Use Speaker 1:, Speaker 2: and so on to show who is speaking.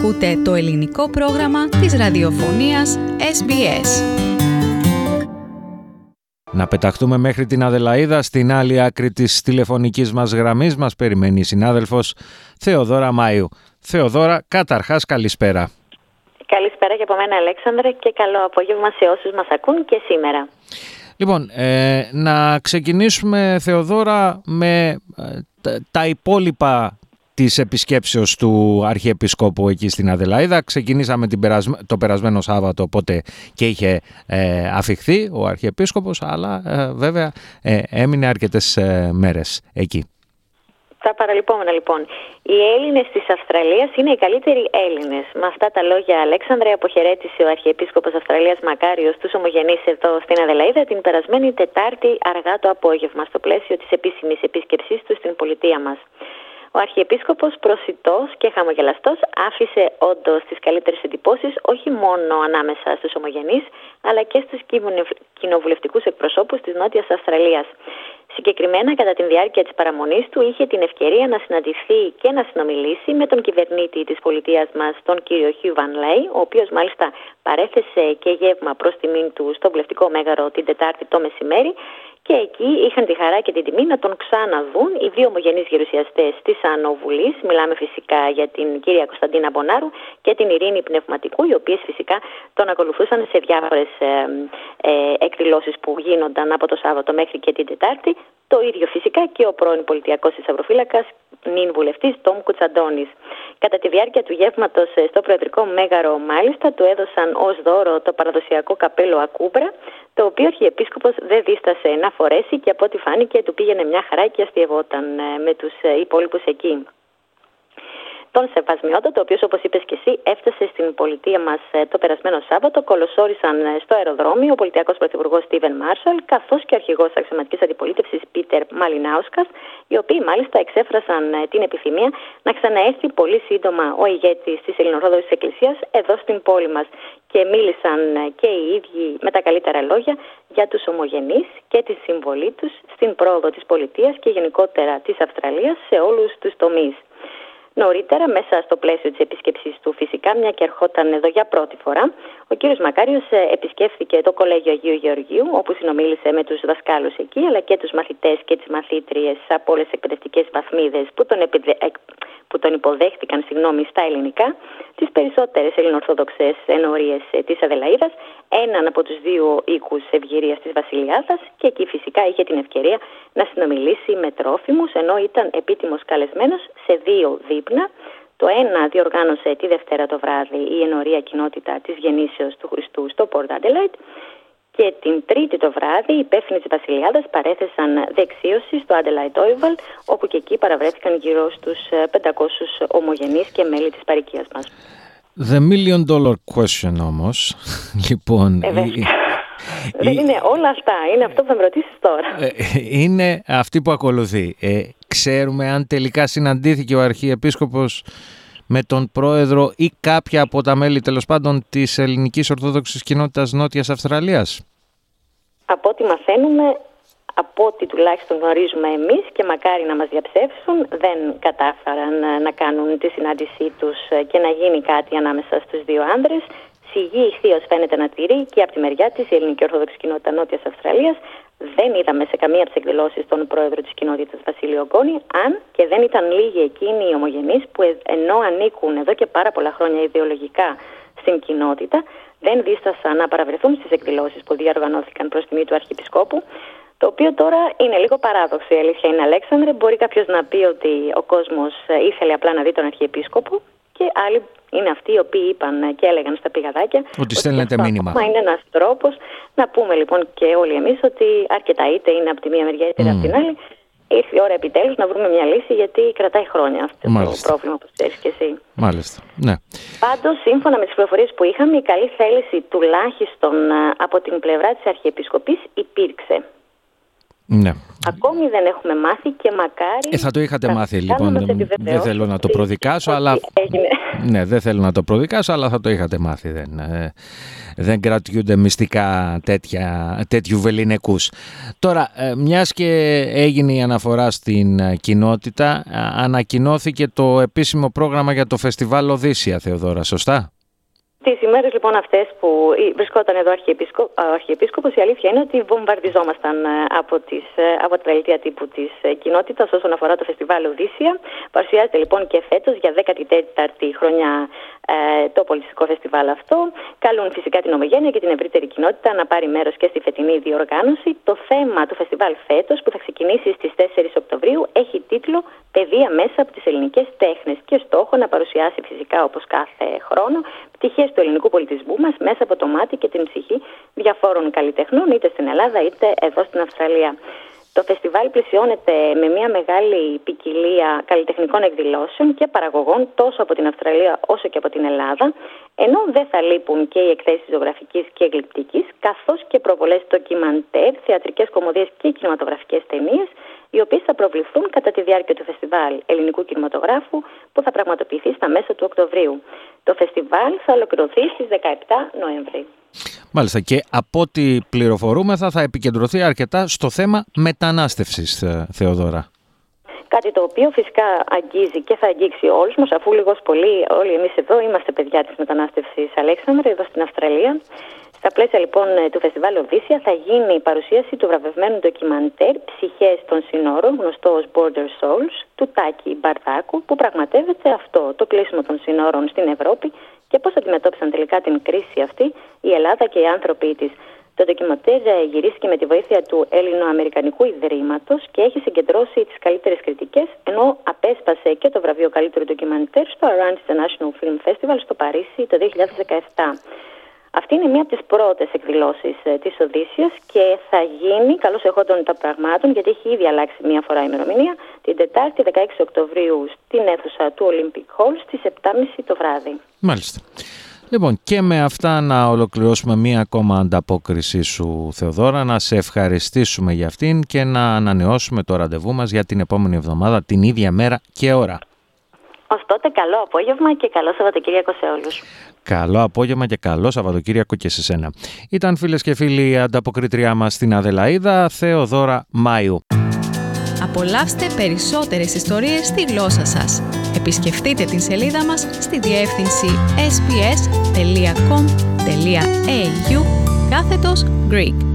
Speaker 1: Ακούτε το ελληνικό πρόγραμμα της ραδιοφωνίας SBS.
Speaker 2: Να πεταχτούμε μέχρι την Αδελαΐδα. Στην άλλη άκρη της τηλεφωνικής μας γραμμής μας περιμένει η συνάδελφος Θεοδόρα Μάιου. Θεοδόρα, καταρχάς καλησπέρα.
Speaker 3: Καλησπέρα και από μένα, Αλέξανδρε, και καλό απόγευμα σε όσους μας ακούν και σήμερα.
Speaker 2: Λοιπόν, να ξεκινήσουμε, Θεοδόρα, με τα υπόλοιπα της επισκέψεως του Αρχιεπισκόπου εκεί στην Αδελαΐδα. Ξεκινήσαμε το περασμένο Σάββατο, οπότε και είχε αφιχθεί ο Αρχιεπίσκοπος, αλλά βέβαια έμεινε αρκετές μέρες εκεί.
Speaker 3: Τα παραλυπόμενα λοιπόν. Οι Έλληνες της Αυστραλίας είναι οι καλύτεροι Έλληνες. Με αυτά τα λόγια, Αλέξανδρε, αποχαιρέτησε ο Αρχιεπίσκοπος Αυστραλίας Μακάριος τους ομογενείς εδώ στην Αδελαΐδα την περασμένη Τετάρτη αργά το απόγευμα, στο πλαίσιο της επίσημης επίσκεψής του στην πολιτεία μας. Ο Αρχιεπίσκοπος, προσιτός και χαμογελαστός, άφησε όντως τις καλύτερες εντυπώσεις όχι μόνο ανάμεσα στους ομογενείς, αλλά και στους κοινοβουλευτικούς εκπροσώπους της Νότιας Αυστραλίας. Συγκεκριμένα, κατά τη διάρκεια της παραμονής του, είχε την ευκαιρία να συναντηθεί και να συνομιλήσει με τον κυβερνήτη της πολιτείας μας, τον κύριο Χιου Βαν Λέι, ο οποίος μάλιστα παρέθεσε και γεύμα προς τιμήν του στο βουλευτικό μέγαρο την Τετάρτη το μεσημέρι. Και εκεί είχαν τη χαρά και την τιμή να τον ξαναδούν οι δύο ομογενείς γερουσιαστές της Άνω Βουλής. Μιλάμε φυσικά για την κυρία Κωνσταντίνα Μπονάρου και την Ειρήνη Πνευματικού, οι οποίες φυσικά τον ακολουθούσαν σε διάφορες εκδηλώσεις που γίνονταν από το Σάββατο μέχρι και την Τετάρτη. Το ίδιο φυσικά και ο πρώην πολιτιακός θησαυροφύλακας, νυν βουλευτής Τόμ Κουτσαντώνης. Κατά τη διάρκεια του γεύματος στο προεδρικό μέγαρο, μάλιστα, του έδωσαν ως δώρο το παραδοσιακό καπέλο Ακούμπρα, το οποίο ο Αρχιεπίσκοπος δεν δίστασε να φορέσει και από ό,τι φάνηκε του πήγαινε μια χαρά και αστειευόταν με τους υπόλοιπους εκεί. Τον Σεβασμιότατο, ο οποίος, όπως είπες και εσύ, έφτασε στην πολιτεία μας το περασμένο Σάββατο, κολοσόρισαν στο αεροδρόμιο ο πολιτιακός πρωθυπουργός Στίβεν Μάρσαλ, καθώς και ο αρχηγός της αξιωματικής αντιπολίτευσης Πίτερ Μαλινάουσκας, οι οποίοι μάλιστα εξέφρασαν την επιθυμία να ξαναέρθει πολύ σύντομα ο ηγέτης της Ελληνοορθόδοξης Εκκλησίας εδώ στην πόλη μας. Και μίλησαν και οι ίδιοι με τα καλύτερα λόγια για τους ομογενείς και τη συμβολή τους στην πρόοδο της πολιτείας και γενικότερα της Αυστραλίας σε όλους τους τομείς. Νωρίτερα, μέσα στο πλαίσιο της επίσκεψης του, φυσικά, μια και ερχόταν εδώ για πρώτη φορά, ο κύριος Μακάριος επισκέφθηκε το Κολέγιο Αγίου Γεωργίου, όπου συνομίλησε με τους δασκάλους εκεί, αλλά και τους μαθητές και τις μαθήτριες από όλες τις εκπαιδευτικές βαθμίδες που τον υποδέχτηκαν στα ελληνικά, τις περισσότερες ελληνοορθόδοξες ενορίες της Αδελαΐδας, έναν από τους δύο οίκους ευγυρίας της Βασιλιάδας, και εκεί φυσικά είχε την ευκαιρία να συνομιλήσει με τρόφιμους, ενώ ήταν επίτιμος καλεσμένος σε δύο δείπνα. Το ένα διοργάνωσε τη Δευτέρα το βράδυ η ενορία κοινότητα της Γεννήσεως του Χριστού στο Port Adelaide, και την Τρίτη το βράδυ οι υπεύθυνοι της Βασιλιάδας παρέθεσαν δεξίωση στο Adelaide Oval, όπου και εκεί παραβρέθηκαν γύρω στους 500 ομογενείς και μέλη της παροικίας μας.
Speaker 2: The $1 million question όμως, λοιπόν...
Speaker 3: Δεν είναι όλα αυτά, είναι αυτό που θα με ρωτήσεις τώρα.
Speaker 2: Είναι αυτή που ακολουθεί. Ξέρουμε αν τελικά συναντήθηκε ο Αρχιεπίσκοπος με τον πρόεδρο ή κάποια από τα μέλη, τέλος πάντων, της ελληνικής Ορθόδοξης Κοινότητας Νότιας Αυστραλίας.
Speaker 3: Από ό,τι μαθαίνουμε, από ό,τι τουλάχιστον γνωρίζουμε εμείς, και μακάρι να μας διαψεύσουν, δεν κατάφεραν να κάνουν τη συνάντησή τους και να γίνει κάτι ανάμεσα στους δύο άνδρες. Σιγή ηχθείως φαίνεται να τηρεί και από τη μεριά της η Ελληνική Ορθόδοξη Κοινότητα Νότιας Αυστραλίας. Δεν είδαμε σε καμία από τις εκδηλώσεις τον πρόεδρο της κοινότητας Βασίλειο Γκόνη, αν και δεν ήταν λίγοι εκείνοι οι ομογενείς που, ενώ ανήκουν εδώ και πάρα πολλά χρόνια ιδεολογικά στην κοινότητα, δεν δίστασαν να παραβρεθούν στις εκδηλώσεις που διοργανώθηκαν προς τιμή του Αρχιεπισκόπου. Το οποίο τώρα είναι λίγο παράδοξο, η αλήθεια είναι, Αλέξανδρε. Μπορεί κάποιος να πει ότι ο κόσμος ήθελε απλά να δει τον Αρχιεπίσκοπο, και άλλοι είναι αυτοί οι οποίοι είπαν και έλεγαν στα πηγαδάκια
Speaker 2: ότι στέλνετε μήνυμα.
Speaker 3: Μα είναι ένας τρόπος να πούμε λοιπόν και όλοι εμείς ότι αρκετά, είτε είναι από τη μία μεριά είτε από την άλλη. Ήρθε η ώρα επιτέλους να βρούμε μια λύση, γιατί κρατάει χρόνια αυτό το πρόβλημα, όπως ξέρεις και εσύ.
Speaker 2: Μάλιστα. Ναι.
Speaker 3: Πάντως, σύμφωνα με τις πληροφορίες που είχαμε, η καλή θέληση τουλάχιστον από την πλευρά της Αρχιεπισκοπής υπήρξε.
Speaker 2: Ναι.
Speaker 3: Ακόμη δεν έχουμε μάθει και μακάρι...
Speaker 2: Θα το είχατε μάθει, λοιπόν. Δεν θέλω να το προδικάσω, αλλά Ναι, δεν θέλω να το προδικάσω, αλλά θα το είχατε μάθει. Δεν κρατιούνται μυστικά τέτοιου βεληνικούς. Τώρα, μιας και έγινε η αναφορά στην κοινότητα, ανακοινώθηκε το επίσημο πρόγραμμα για το φεστιβάλ Οδύσσια, Θεοδώρα, σωστά?
Speaker 3: Τις ημέρες λοιπόν αυτές που βρισκόταν εδώ ο Αρχιεπίσκοπος, η αλήθεια είναι ότι βομβαρδιζόμασταν από τα δελτία τύπου της κοινότητας όσον αφορά το φεστιβάλ Οδύσσια. Παρουσιάζεται λοιπόν και φέτος για 14η χρονιά το πολιτιστικό φεστιβάλ αυτό. Καλούν φυσικά την ομογένεια και την ευρύτερη κοινότητα να πάρει μέρος και στη φετινή διοργάνωση. Το θέμα του φεστιβάλ φέτος, που θα ξεκινήσει στις 4 Οκτωβρίου, έχει τίτλο «Παιδεία μέσα από τις ελληνικές τέχνες» και στόχο να παρουσιάσει φυσικά, όπως κάθε χρόνο, πτυχές του ελληνικού πολιτισμού μας μέσα από το μάτι και την ψυχή διαφόρων καλλιτεχνών, είτε στην Ελλάδα είτε εδώ στην Αυστραλία. Το φεστιβάλ πλησιώνεται με μια μεγάλη ποικιλία καλλιτεχνικών εκδηλώσεων και παραγωγών τόσο από την Αυστραλία όσο και από την Ελλάδα, ενώ δεν θα λείπουν και οι εκθέσεις ζωγραφικής και γλυπτικής, καθώς και προβολές ντοκιμαντέρ, θεατρικές κομμωδίες και κινηματογραφικές ταινίες, οι οποίες θα προβληθούν κατά τη διάρκεια του φεστιβάλ ελληνικού κινηματογράφου που θα πραγματοποιηθεί στα μέσα του Οκτωβρίου. Το φεστιβάλ θα ολοκληρωθεί στις 17 Νοεμβρίου.
Speaker 2: Μάλιστα, και από ό,τι πληροφορούμεθα θα επικεντρωθεί αρκετά στο θέμα μετανάστευσης, Θεοδώρα.
Speaker 3: Κάτι το οποίο φυσικά αγγίζει και θα αγγίξει όλους μας, αφού λίγος πολύ όλοι εμείς εδώ είμαστε παιδιά της μετανάστευσης, Αλέξανδρε, εδώ στην Αυστραλία. Στα πλαίσια λοιπόν του φεστιβάλ Οδύσσια θα γίνει η παρουσίαση του βραβευμένου ντοκιμαντέρ «Ψυχές των Συνόρων», γνωστό ως Border Souls, του Τάκη Μπαρδάκου, που πραγματεύεται αυτό το κλείσιμο των συνόρων στην Ευρώπη και πώς αντιμετώπισαν τελικά την κρίση αυτή η Ελλάδα και οι άνθρωποι της. Το ντοκιμαντέρ γυρίστηκε με τη βοήθεια του Έλληνο-Αμερικανικού Ιδρύματος και έχει συγκεντρώσει τις καλύτερες κριτικές, ενώ απέσπασε και το βραβείο καλύτερου ντοκιμαντέρ στο Orange International Film Festival στο Παρίσι το 2017. Αυτή είναι μία από τις πρώτες εκδηλώσεις της Οδύσσιας και θα γίνει, καλώς εχόντων των πραγμάτων, γιατί έχει ήδη αλλάξει μία φορά η ημερομηνία, την Τετάρτη 16 Οκτωβρίου στην αίθουσα του Olympic Hall στις 7.30 το βράδυ.
Speaker 2: Μάλιστα. Λοιπόν, και με αυτά να ολοκληρώσουμε μία ακόμα ανταπόκριση σου, Θεοδώρα, να σε ευχαριστήσουμε για αυτήν και να ανανεώσουμε το ραντεβού μας για την επόμενη εβδομάδα, την ίδια μέρα και ώρα.
Speaker 3: Ως τότε, καλό απόγευμα και καλό Σαββατοκύριακο σε όλους.
Speaker 2: Καλό απόγευμα και καλό Σαββατοκύριακο και σε σένα. Ήταν, φίλες και φίλοι, η ανταποκριτριά μας στην Αδελαΐδα, Θεοδώρα Μάιου.
Speaker 1: Απολαύστε περισσότερες ιστορίες στη γλώσσα σας. Επισκεφτείτε την σελίδα μας στη διεύθυνση sbs.com.au/Greek.